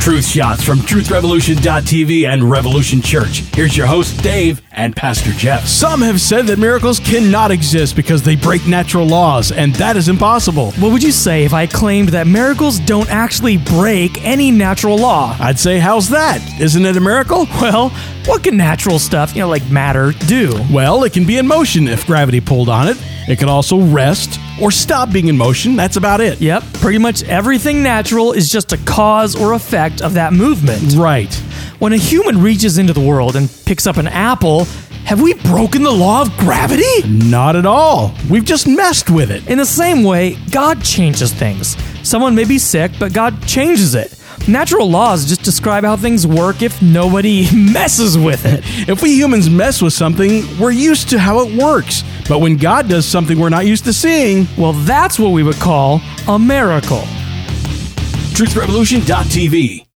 Truth Shots from TruthRevolution.tv and Revolution Church. Here's your host, Dave, and Pastor Jeff. Some have said that miracles cannot exist because they break natural laws, and that is impossible. What would you say if I claimed that miracles don't actually break any natural law? I'd say, how's that? Isn't it a miracle? Well, what can natural stuff, like matter, do? Well, it can be in motion if gravity pulled on it. It can also rest or stop being in motion. That's about it. Yep, pretty much everything natural is just a cause or effect of that movement. Right. When a human reaches into the world and picks up an apple, have we broken the law of gravity? Not at all. We've just messed with it. In the same way, God changes things. Someone may be sick, but God changes it. Natural laws just describe how things work if nobody messes with it. If we humans mess with something, we're used to how it works. But when God does something we're not used to seeing, well, that's what we would call a miracle. TruthRevolution.tv